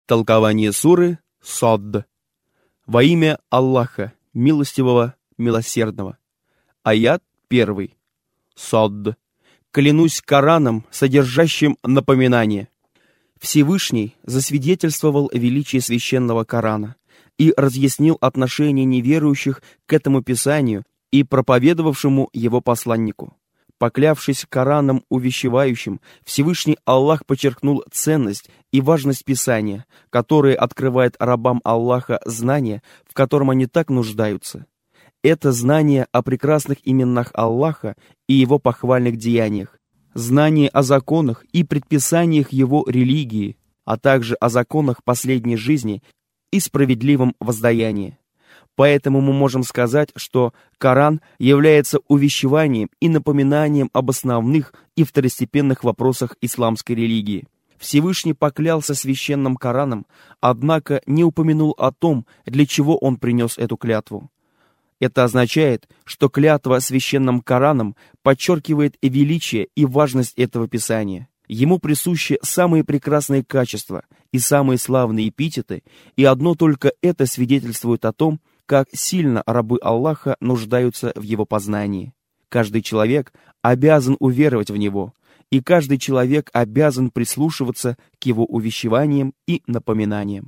Толкование суры Садд. Во имя Аллаха, милостивого, милосердного. Аят 1. Садд. Клянусь Кораном, содержащим напоминание. Всевышний засвидетельствовал величие священного Корана и разъяснил отношение неверующих к этому писанию и проповедовавшему его посланнику. Поклявшись Кораном увещевающим, Всевышний Аллах подчеркнул ценность и важность Писания, которое открывает рабам Аллаха знание, в котором они так нуждаются. Это знание о прекрасных именах Аллаха и его похвальных деяниях, знание о законах и предписаниях его религии, а также о законах последней жизни и справедливом воздаянии. Поэтому мы можем сказать, что Коран является увещеванием и напоминанием об основных и второстепенных вопросах исламской религии. Всевышний поклялся священным Кораном, однако не упомянул о том, для чего он принес эту клятву. Это означает, что клятва священным Кораном подчеркивает величие и важность этого писания. Ему присущи самые прекрасные качества и самые славные эпитеты, и одно только это свидетельствует о том, как сильно рабы Аллаха нуждаются в его познании. Каждый человек обязан уверовать в него, и каждый человек обязан прислушиваться к его увещеваниям и напоминаниям.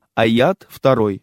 Аят 2.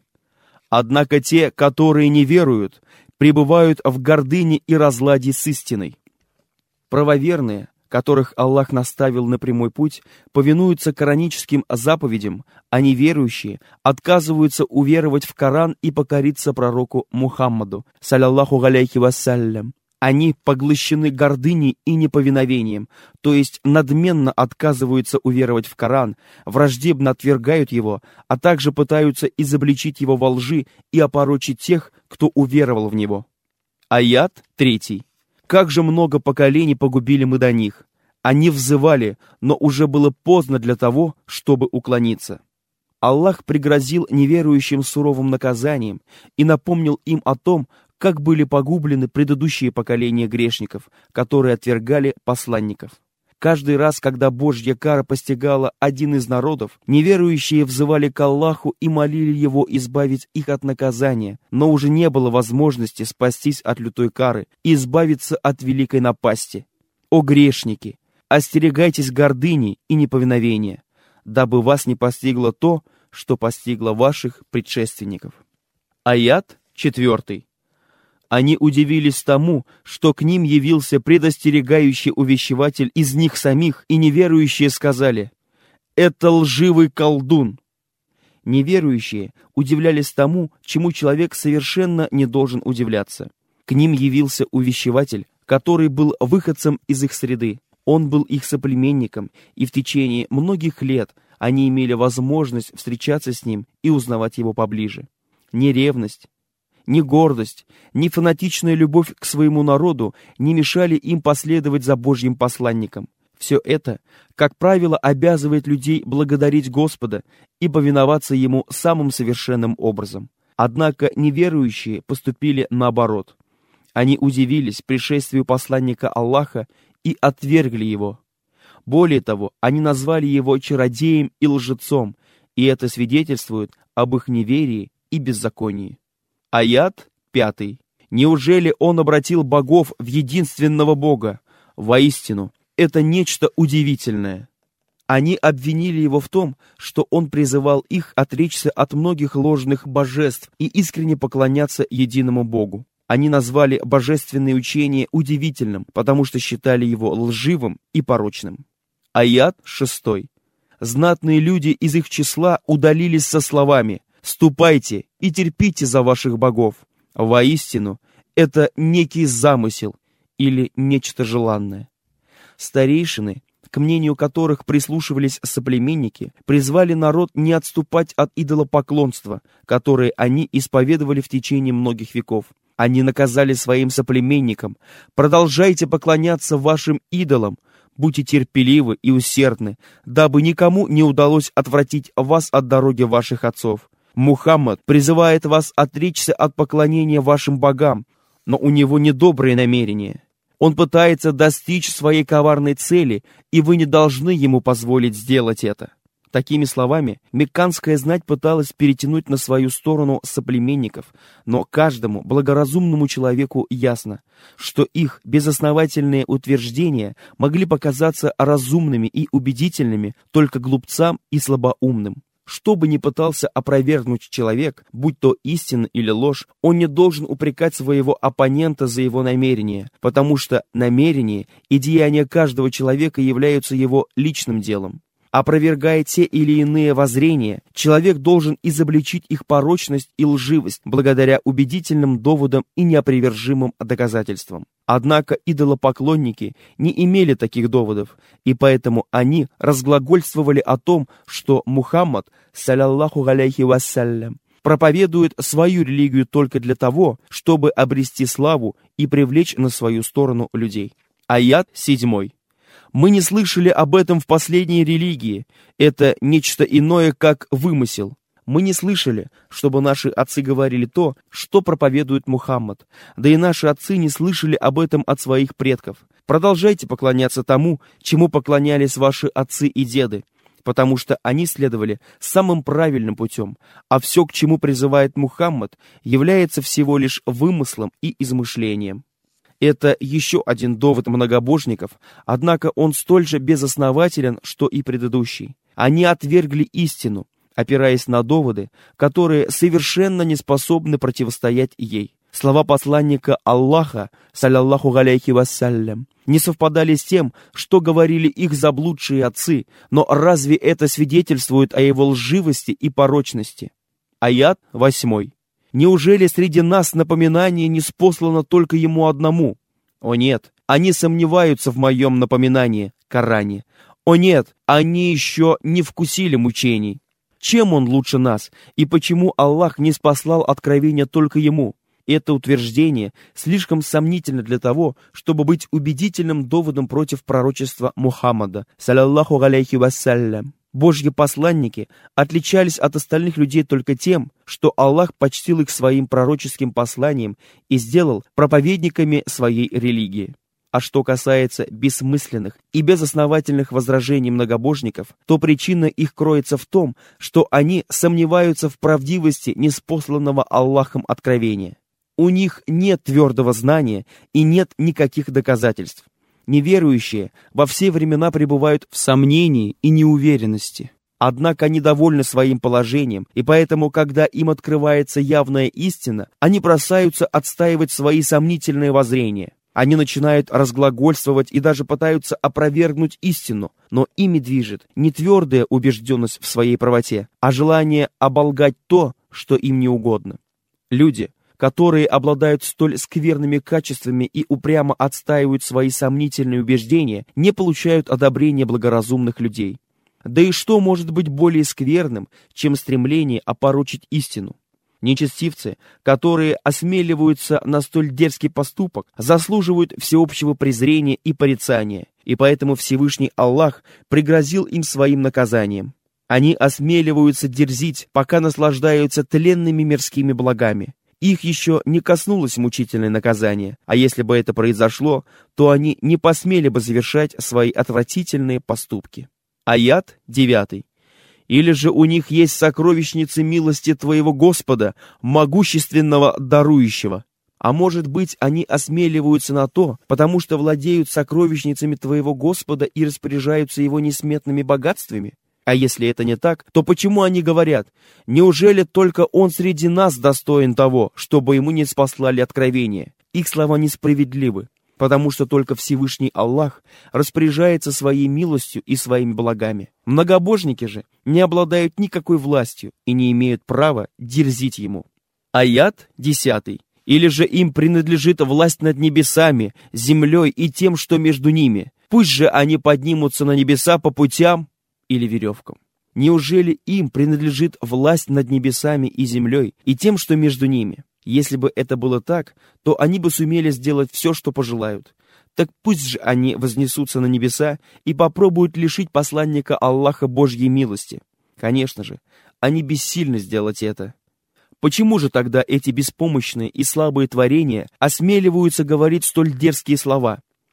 Однако те, которые не веруют, пребывают в гордыне и разладе с истиной. Правоверные, которых Аллах наставил на прямой путь, повинуются кораническим заповедям, а неверующие отказываются уверовать в Коран и покориться пророку Мухаммаду, саллаллаху алейхи вассалям. Они поглощены гордыней и неповиновением, то есть надменно отказываются уверовать в Коран, враждебно отвергают его, а также пытаются изобличить его во лжи и опорочить тех, кто уверовал в него. Аят 3. Как же много поколений погубили мы до них. Они взывали, но уже было поздно для того, чтобы уклониться. Аллах пригрозил неверующим суровым наказанием и напомнил им о том, как были погублены предыдущие поколения грешников, которые отвергали посланников. Каждый раз, когда Божья кара постигала один из народов, неверующие взывали к Аллаху и молили Его избавить их от наказания, но уже не было возможности спастись от лютой кары и избавиться от великой напасти. О грешники! Остерегайтесь гордыни и неповиновения, дабы вас не постигло то, что постигло ваших предшественников. Аят 4. Они удивились тому, что к ним явился предостерегающий увещеватель из них самих, и неверующие сказали: «Это лживый колдун». Неверующие удивлялись тому, чему человек совершенно не должен удивляться. К ним явился увещеватель, который был выходцем из их среды. Он был их соплеменником, и в течение многих лет они имели возможность встречаться с ним и узнавать его поближе. Ни ревность, ни гордость, ни фанатичная любовь к своему народу не мешали им последовать за Божьим посланником. Все это, как правило, обязывает людей благодарить Господа и повиноваться Ему самым совершенным образом. Однако неверующие поступили наоборот. Они удивились пришествию посланника Аллаха и отвергли его. Более того, они назвали его чародеем и лжецом, и это свидетельствует об их неверии и беззаконии. Аят 5. Неужели он обратил богов в единственного Бога? Воистину, это нечто удивительное. Они обвинили его в том, что он призывал их отречься от многих ложных божеств и искренне поклоняться единому Богу. Они назвали божественное учение удивительным, потому что считали его лживым и порочным. Аят 6. Знатные люди из их числа удалились со словами: «Ступайте и терпите за ваших богов». Воистину, это некий замысел или нечто желанное. Старейшины, к мнению которых прислушивались соплеменники, призвали народ не отступать от идолопоклонства, которое они исповедовали в течение многих веков. Они наказали своим соплеменникам: «Продолжайте поклоняться вашим идолам, будьте терпеливы и усердны, дабы никому не удалось отвратить вас от дороги ваших отцов. Мухаммад призывает вас отречься от поклонения вашим богам, но у него недобрые намерения. Он пытается достичь своей коварной цели, и вы не должны ему позволить сделать это. Такими словами, мекканская знать пыталась перетянуть на свою сторону соплеменников, но каждому благоразумному человеку ясно, что их безосновательные утверждения могли показаться разумными и убедительными только глупцам и слабоумным. Что бы ни пытался опровергнуть человек, будь то истина или ложь, он не должен упрекать своего оппонента за его намерение, потому что намерение и деяния каждого человека являются его личным делом. Опровергая те или иные воззрения, человек должен изобличить их порочность и лживость благодаря убедительным доводам и неопровержимым доказательствам. Однако идолопоклонники не имели таких доводов, и поэтому они разглагольствовали о том, что Мухаммад, саллаллаху алейхи вассалям, проповедует свою религию только для того, чтобы обрести славу и привлечь на свою сторону людей. Аят 7. Мы не слышали об этом в последней религии. Это нечто иное, как вымысел. Мы не слышали, чтобы наши отцы говорили то, что проповедует Мухаммад. Да и наши отцы не слышали об этом от своих предков. Продолжайте поклоняться тому, чему поклонялись ваши отцы и деды, потому что они следовали самым правильным путем, а все, к чему призывает Мухаммад, является всего лишь вымыслом и измышлением. Это еще один довод многобожников, однако он столь же безоснователен, что и предыдущий. Они отвергли истину, опираясь на доводы, которые совершенно не способны противостоять ей. Слова посланника Аллаха, саллаллаху алейхи вассалям, не совпадали с тем, что говорили их заблудшие отцы, но разве это свидетельствует о его лживости и порочности? Аят 8. Неужели среди нас напоминание не спослано только ему одному? О нет, они сомневаются в моем напоминании, Коране. О нет, они еще не вкусили мучений. Чем он лучше нас, и почему Аллах не спаслал откровение только ему? Это утверждение слишком сомнительно для того, чтобы быть убедительным доводом против пророчества Мухаммада, саллаллаху алейхи вассалям. Божьи посланники отличались от остальных людей только тем, что Аллах почтил их своим пророческим посланием и сделал проповедниками своей религии. А что касается бессмысленных и безосновательных возражений многобожников, то причина их кроется в том, что они сомневаются в правдивости неспосланного Аллахом откровения. У них нет твердого знания и нет никаких доказательств. Неверующие во все времена пребывают в сомнении и неуверенности. Однако они довольны своим положением, и поэтому, когда им открывается явная истина, они бросаются отстаивать свои сомнительные воззрения. Они начинают разглагольствовать и даже пытаются опровергнуть истину, но ими движет не твердая убежденность в своей правоте, а желание оболгать то, что им не угодно. Люди, которые обладают столь скверными качествами и упрямо отстаивают свои сомнительные убеждения, не получают одобрения благоразумных людей. Да и что может быть более скверным, чем стремление опорочить истину? Нечестивцы, которые осмеливаются на столь дерзкий поступок, заслуживают всеобщего презрения и порицания, и поэтому Всевышний Аллах пригрозил им своим наказанием. Они осмеливаются дерзить, пока наслаждаются тленными мирскими благами. Их еще не коснулось мучительное наказание, а если бы это произошло, то они не посмели бы завершать свои отвратительные поступки. Аят 9. Или же у них есть сокровищницы милости твоего Господа, могущественного дарующего. А может быть, они осмеливаются на то, потому что владеют сокровищницами твоего Господа и распоряжаются его несметными богатствами? А если это не так, то почему они говорят: неужели только он среди нас достоин того, чтобы ему не спаслали откровение? Их слова несправедливы, потому что только Всевышний Аллах распоряжается своей милостью и своими благами. Многобожники же не обладают никакой властью и не имеют права дерзить ему. Аят 10. Или же им принадлежит власть над небесами, землей и тем, что между ними. Пусть же они поднимутся на небеса по путям или веревкам. Неужели им принадлежит власть над небесами и землей и тем, что между ними? Если бы это было так, то они бы сумели сделать все, что пожелают. Так пусть же они вознесутся на небеса и попробуют лишить посланника Аллаха Божьей милости. Конечно же, они бессильны сделать это. Почему же тогда эти беспомощные и слабые творения осмеливаются говорить столь дерзкие слова?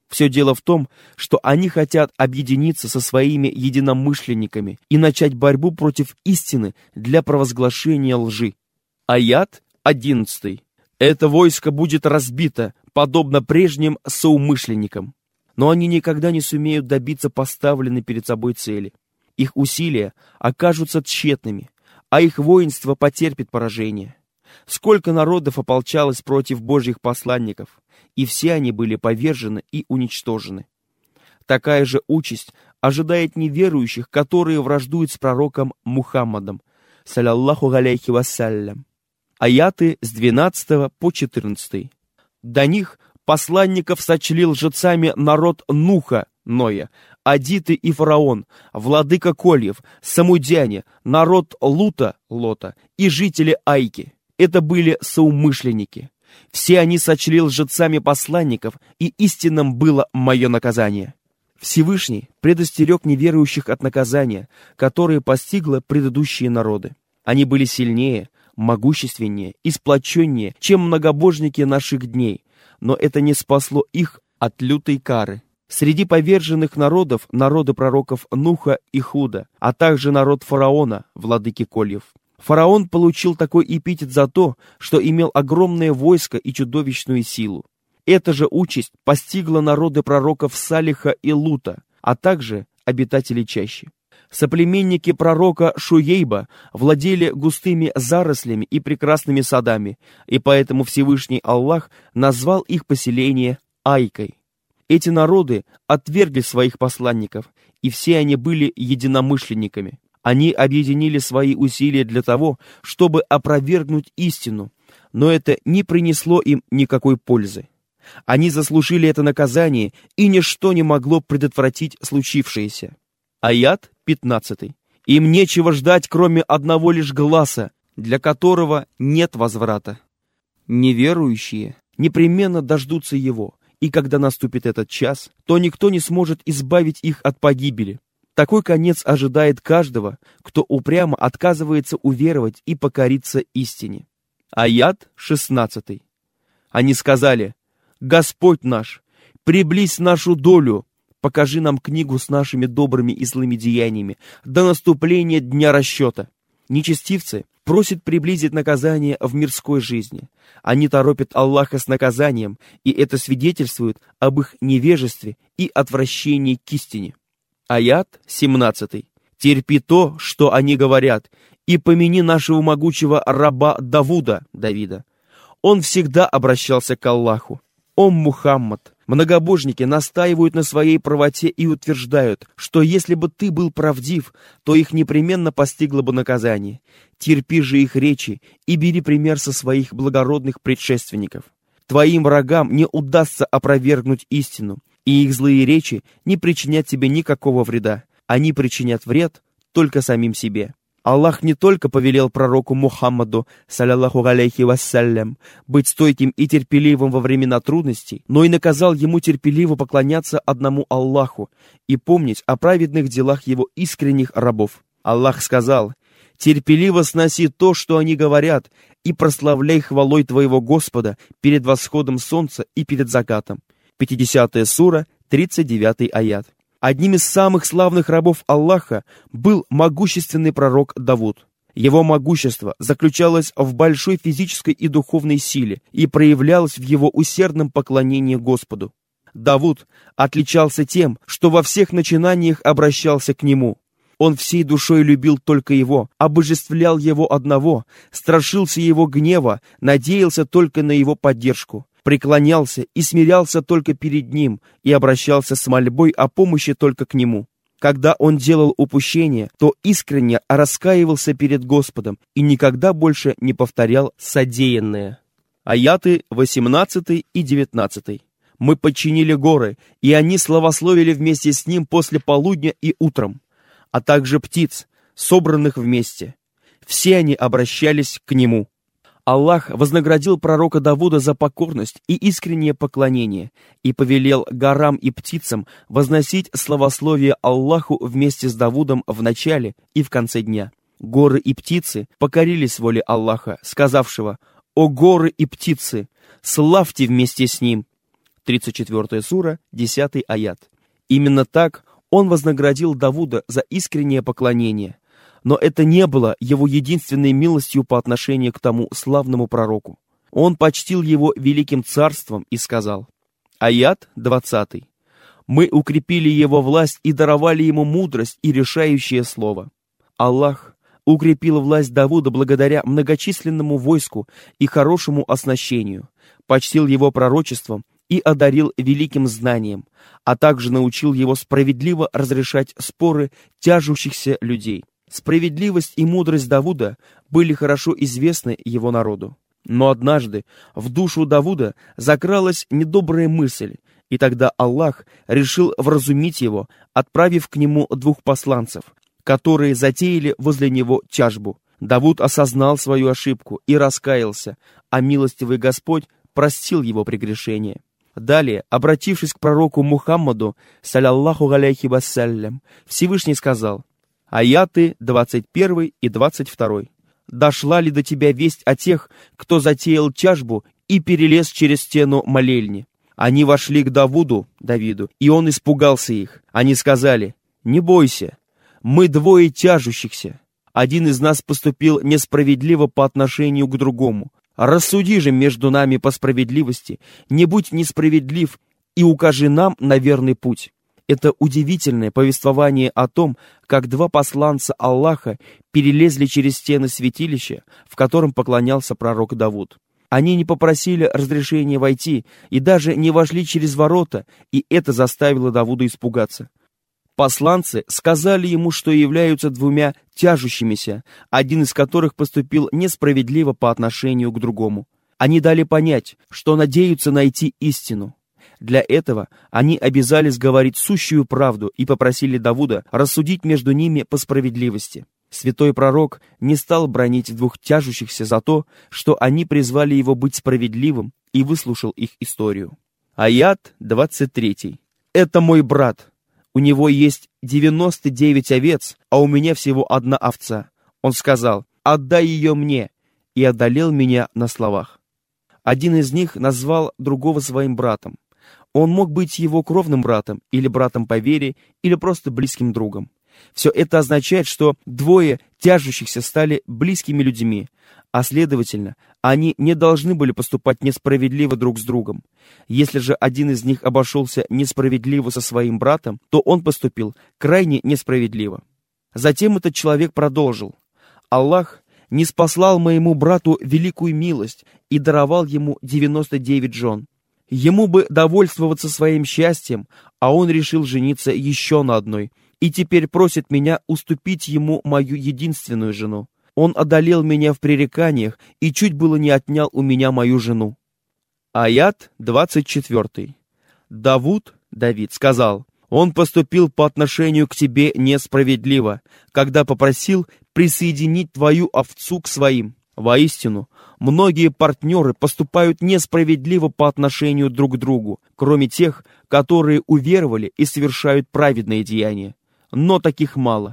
Все дело в том, что они хотят объединиться со своими единомышленниками и начать борьбу против истины для провозглашения лжи. Аят 11. Это войско будет разбито, подобно прежним соумышленникам. Но они никогда не сумеют добиться поставленной перед собой цели. Их усилия окажутся тщетными, а их воинство потерпит поражение. Сколько народов ополчалось против Божьих посланников, и все они были повержены и уничтожены. Такая же участь ожидает неверующих, которые враждуют с пророком Мухаммадом, саллаллаху алейхи вассалям. Аяты с 12 по 14. До них посланников сочли лжецами народ Нуха, Ноя, Адиты и Фараон, владыка Кольев, Самудяне, народ Лута, Лота и жители Айки. Это были соумышленники. Все они сочли лжецами посланников, и истинным было мое наказание. Всевышний предостерег неверующих от наказания, которое постигло предыдущие народы. Они были сильнее, могущественнее и сплоченнее, чем многобожники наших дней, но это не спасло их от лютой кары. Среди поверженных народов народы пророков Нуха и Худа, а также народ фараона, владыки Кольев. Фараон получил такой эпитет за то, что имел огромное войско и чудовищную силу. Эта же участь постигла народы пророков Салиха и Лута, а также обитателей чащи. Соплеменники пророка Шуейба владели густыми зарослями и прекрасными садами, и поэтому Всевышний Аллах назвал их поселение Айкой. Эти народы отвергли своих посланников, и все они были единомышленниками. Они объединили свои усилия для того, чтобы опровергнуть истину, но это не принесло им никакой пользы. Они заслужили это наказание, и ничто не могло предотвратить случившееся. Аят 15. Им нечего ждать, кроме одного лишь гласа, для которого нет возврата. Неверующие непременно дождутся его, и когда наступит этот час, то никто не сможет избавить их от погибели. Такой конец ожидает каждого, кто упрямо отказывается уверовать и покориться истине. Аят 16. Они сказали: «Господь наш, приблизь нашу долю, покажи нам книгу с нашими добрыми и злыми деяниями до наступления дня расчета». Нечестивцы просят приблизить наказание в мирской жизни. Они торопят Аллаха с наказанием, и это свидетельствует об их невежестве и отвращении к истине. Аят 17. «Терпи то, что они говорят, и помяни нашего могучего раба Давида. Он всегда обращался к Аллаху. О Мухаммад, многобожники настаивают на своей правоте и утверждают, что если бы ты был правдив, то их непременно постигло бы наказание. Терпи же их речи и бери пример со своих благородных предшественников. Твоим врагам не удастся опровергнуть истину, и их злые речи не причинят тебе никакого вреда. Они причинят вред только самим себе. Аллах не только повелел пророку Мухаммаду, саллаллаху алейхи вассалям, быть стойким и терпеливым во времена трудностей, но и наказал ему терпеливо поклоняться одному Аллаху и помнить о праведных делах его искренних рабов. Аллах сказал: «Терпеливо сноси то, что они говорят, и прославляй хвалой твоего Господа перед восходом солнца и перед закатом». 50-я сура, 39 аят. Одним из самых славных рабов Аллаха был могущественный пророк Давуд. Его могущество заключалось в большой физической и духовной силе и проявлялось в его усердном поклонении Господу. Давуд отличался тем, что во всех начинаниях обращался к нему. Он всей душой любил только его, обожествлял его одного, страшился его гнева, надеялся только на его поддержку, преклонялся и смирялся только перед ним и обращался с мольбой о помощи только к нему. Когда он делал упущение, то искренне раскаивался перед Господом и никогда больше не повторял содеянное. Аяты 18 и 19. «Мы подчинили горы, и они славословили вместе с ним после полудня и утром, а также птиц, собранных вместе. Все они обращались к нему». Аллах вознаградил пророка Давуда за покорность и искреннее поклонение и повелел горам и птицам возносить славословие Аллаху вместе с Давудом в начале и в конце дня. Горы и птицы покорились воле Аллаха, сказавшего: «О горы и птицы, славьте вместе с ним! 34 сура, 10 аят. Именно так он вознаградил Давуда за искреннее поклонение, но это не было его единственной милостью по отношению к тому славному пророку. Он почтил его великим царством и сказал, аят 20. «Мы укрепили его власть и даровали ему мудрость и решающее слово». Аллах укрепил власть Давуда благодаря многочисленному войску и хорошему оснащению, почтил его пророчеством и одарил великим знанием, а также научил его справедливо разрешать споры тяжущихся людей. Справедливость и мудрость Давуда были хорошо известны его народу. Но однажды в душу Давуда закралась недобрая мысль, и тогда Аллах решил вразумить его, отправив к нему 2 посланцев, которые затеяли возле него тяжбу. Давуд осознал свою ошибку и раскаялся, а милостивый Господь простил его прегрешение. Далее, обратившись к пророку Мухаммаду, саллаллаху алейхи вассалям, Всевышний сказал, аяты 21 и 22. «Дошла ли до тебя весть о тех, кто затеял тяжбу и перелез через стену молельни? Они вошли к Давиду, и он испугался их. Они сказали, не бойся, мы 2 тяжущихся. Один из нас поступил несправедливо по отношению к другому. Рассуди же между нами по справедливости, не будь несправедлив и укажи нам на верный путь». Это удивительное повествование о том, как 2 посланца Аллаха перелезли через стены святилища, в котором поклонялся пророк Давуд. Они не попросили разрешения войти и даже не вошли через ворота, и это заставило Давуда испугаться. Посланцы сказали ему, что являются 2 тяжущимися, один из которых поступил несправедливо по отношению к другому. Они дали понять, что надеются найти истину. Для этого они обязались говорить сущую правду и попросили Давуда рассудить между ними по справедливости. Святой пророк не стал бранить 2 тяжущихся за то, что они призвали его быть справедливым, и выслушал их историю. Аят 23. «Это мой брат. У него есть 99 овец, а у меня всего 1 овца. Он сказал, отдай ее мне, и одолел меня на словах». Один из них назвал другого своим братом. Он мог быть его кровным братом, или братом по вере, или просто близким другом. Все это означает, что 2 тяжущихся стали близкими людьми, а следовательно, они не должны были поступать несправедливо друг с другом. Если же один из них обошелся несправедливо со своим братом, то он поступил крайне несправедливо. Затем этот человек продолжил: «Аллах ниспослал моему брату великую милость и даровал ему 99 жен. Ему бы довольствоваться своим счастьем, а он решил жениться еще на одной, и теперь просит меня уступить ему мою единственную жену. Он одолел меня в пререканиях и чуть было не отнял у меня мою жену». Аят 24. Давид сказал: «Он поступил по отношению к тебе несправедливо, когда попросил присоединить твою овцу к своим. Воистину, многие партнеры поступают несправедливо по отношению друг к другу, кроме тех, которые уверовали и совершают праведные деяния. Но таких мало».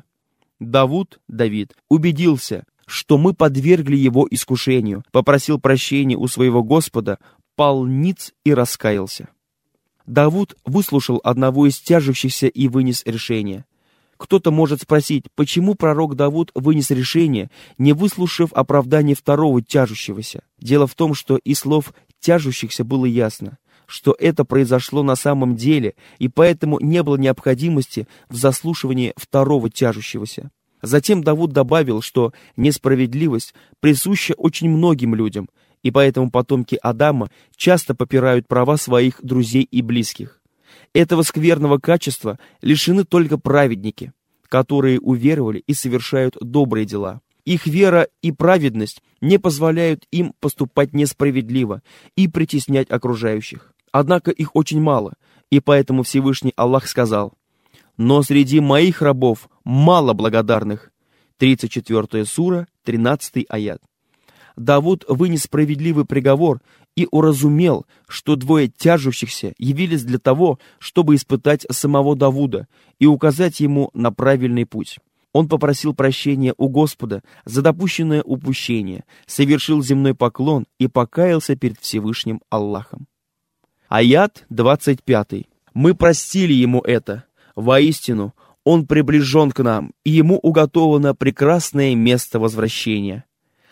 Давид убедился, что мы подвергли его искушению, попросил прощения у своего Господа, пал ниц и раскаялся. Давуд выслушал одного из тяжущихся и вынес решение. Кто-то может спросить, почему пророк Давуд вынес решение, не выслушав оправдания второго тяжущегося. Дело в том, что из слов тяжущихся было ясно, что это произошло на самом деле, и поэтому не было необходимости в заслушивании второго тяжущегося. Затем Давуд добавил, что несправедливость присуща очень многим людям, и поэтому потомки Адама часто попирают права своих друзей и близких. Этого скверного качества лишены только праведники, которые уверовали и совершают добрые дела. Их вера и праведность не позволяют им поступать несправедливо и притеснять окружающих. Однако их очень мало, и поэтому Всевышний Аллах сказал: «Но среди моих рабов мало благодарных». 34 сура, 13 аят. Давуд вынес справедливый приговор и уразумел, что 2 тяжущихся явились для того, чтобы испытать самого Давуда и указать ему на правильный путь. Он попросил прощения у Господа за допущенное упущение, совершил земной поклон и покаялся перед Всевышним Аллахом. Аят 25. Мы простили ему это. Воистину, он приближен к нам, и ему уготовано прекрасное место возвращения.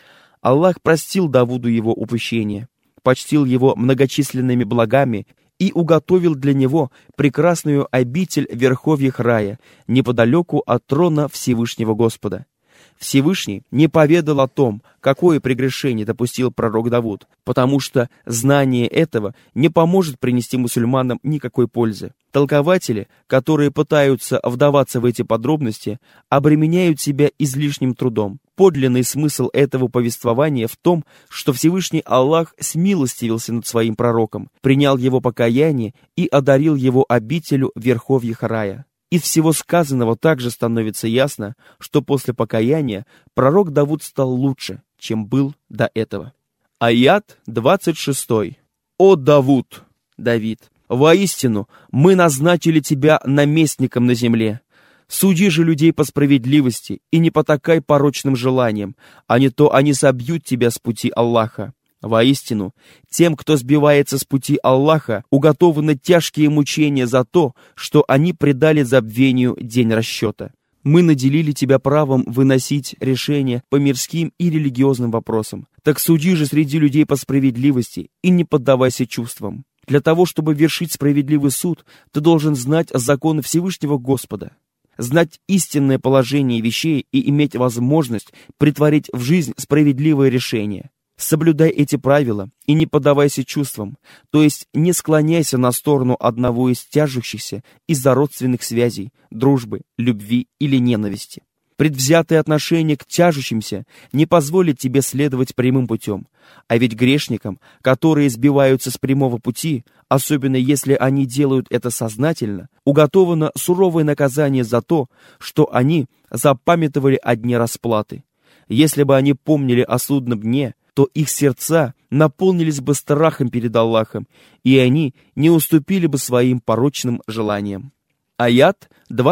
Аллах простил Давуду его упущение, почтил его многочисленными благами и уготовил для него прекрасную обитель в верховьях рая, неподалеку от трона Всевышнего Господа. Всевышний не поведал о том, какое прегрешение допустил пророк Давуд, потому что знание этого не поможет принести мусульманам никакой пользы. Толкователи, которые пытаются вдаваться в эти подробности, обременяют себя излишним трудом. Подлинный смысл этого повествования в том, что Всевышний Аллах смилостивился над своим пророком, принял его покаяние и одарил его обителю в верховьях рая. Из всего сказанного также становится ясно, что после покаяния пророк Давуд стал лучше, чем был до этого. Аят 26. «О Давуд, Давид, воистину мы назначили тебя наместником на земле. Суди же людей по справедливости и не потакай порочным желаниям, а не то они собьют тебя с пути Аллаха. Воистину, тем, кто сбивается с пути Аллаха, уготованы тяжкие мучения за то, что они предали забвению день расчета. Мы наделили тебя правом выносить решения по мирским и религиозным вопросам. Так суди же среди людей по справедливости и не поддавайся чувствам. Для того, чтобы вершить справедливый суд, ты должен знать законы Всевышнего Господа, знать истинное положение вещей и иметь возможность претворить в жизнь справедливое решение. Соблюдай эти правила и не поддавайся чувствам, то есть не склоняйся на сторону одного из тяжущихся из-за родственных связей, дружбы, любви или ненависти. Предвзятое отношение к тяжущимся не позволит тебе следовать прямым путем, а ведь грешникам, которые сбиваются с прямого пути, особенно если они делают это сознательно, уготовано суровое наказание за то, что они запамятовали о дне расплаты. Если бы они помнили о судном дне, то их сердца наполнились бы страхом перед Аллахом, и они не уступили бы своим порочным желаниям. Аят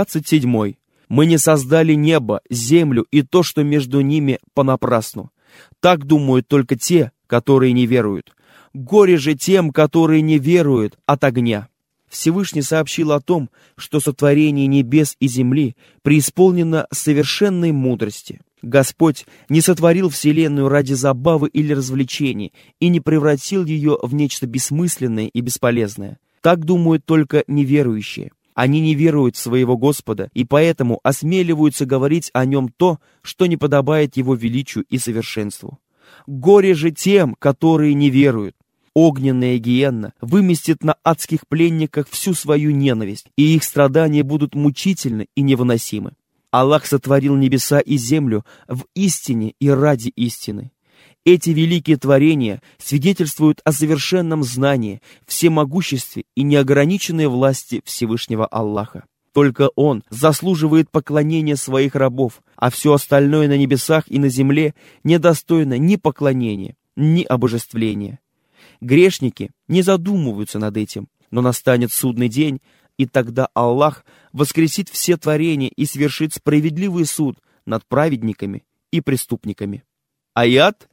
27. Мы не создали небо, землю и то, что между ними, понапрасну. Так думают только те, которые не веруют. Горе же тем, которые не веруют от огня. Всевышний сообщил о том, что сотворение небес и земли преисполнено совершенной мудрости. Господь не сотворил Вселенную ради забавы или развлечений и не превратил ее в нечто бессмысленное и бесполезное. Так думают только неверующие. Они не веруют в своего Господа и поэтому осмеливаются говорить о нем то, что не подобает его величию и совершенству. Горе же тем, которые не веруют. Огненная гиенна выместит на адских пленниках всю свою ненависть, и их страдания будут мучительны и невыносимы. Аллах сотворил небеса и землю в истине и ради истины. Эти великие творения свидетельствуют о совершенном знании, всемогуществе и неограниченной власти Всевышнего Аллаха. Только Он заслуживает поклонения своих рабов, а все остальное на небесах и на земле недостойно ни поклонения, ни обожествления. Грешники не задумываются над этим, но настанет судный день, и тогда Аллах воскресит все творения и свершит справедливый суд над праведниками и преступниками. Аят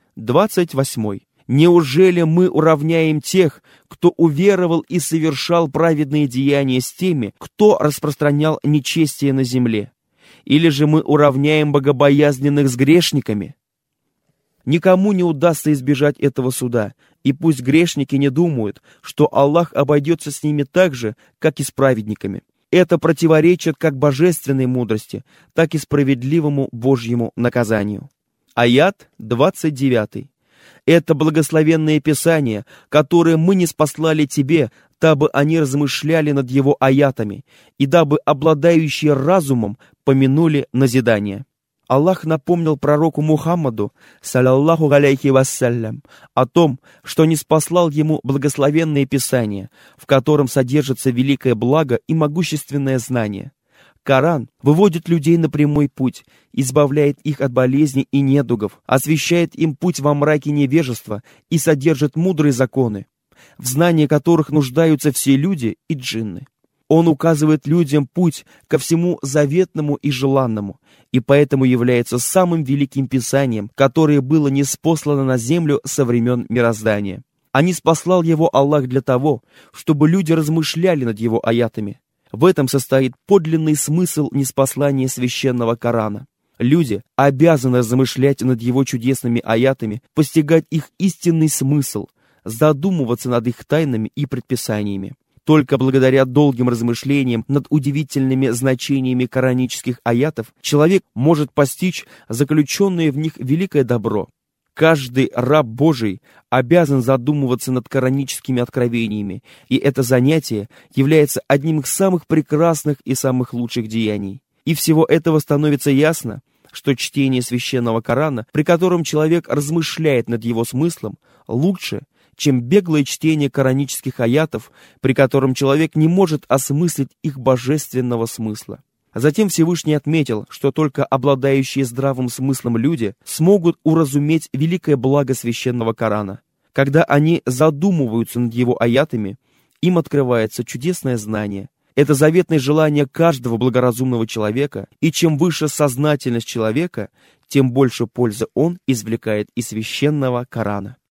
28. Неужели мы уравняем тех, кто уверовал и совершал праведные деяния, с теми, кто распространял нечестие на земле? Или же мы уравняем богобоязненных с грешниками? Никому не удастся избежать этого суда, и пусть грешники не думают, что Аллах обойдется с ними так же, как и с праведниками. Это противоречит как божественной мудрости, так и справедливому Божьему наказанию. Аят 29. Это благословенное Писание, которое мы ниспослали тебе, дабы они размышляли над его аятами, и дабы обладающие разумом помянули назидание. Аллах напомнил пророку Мухаммаду, саллаллаху алейхи вассалям, о том, что ниспослал ему благословенное Писание, в котором содержится великое благо и могущественное знание. Коран выводит людей на прямой путь, избавляет их от болезней и недугов, освещает им путь во мраке невежества и содержит мудрые законы, в знании которых нуждаются все люди и джинны. Он указывает людям путь ко всему заветному и желанному, и поэтому является самым великим писанием, которое было ниспослано на землю со времен мироздания. а ниспослал его Аллах для того, чтобы люди размышляли над его аятами. В этом состоит подлинный смысл ниспослания священного Корана. Люди обязаны размышлять над его чудесными аятами, постигать их истинный смысл, задумываться над их тайнами и предписаниями. Только благодаря долгим размышлениям над удивительными значениями коранических аятов человек может постичь заключенное в них великое добро. Каждый раб Божий обязан задумываться над кораническими откровениями, и это занятие является одним из самых прекрасных и самых лучших деяний. И всего этого становится ясно, что чтение священного Корана, при котором человек размышляет над его смыслом, лучше, чем беглое чтение коранических аятов, при котором человек не может осмыслить их божественного смысла. Затем Всевышний отметил, что только обладающие здравым смыслом люди смогут уразуметь великое благо священного Корана. Когда они задумываются над его аятами, им открывается чудесное знание. Это заветное желание каждого благоразумного человека, и чем выше сознательность человека, тем больше пользы он извлекает из священного Корана.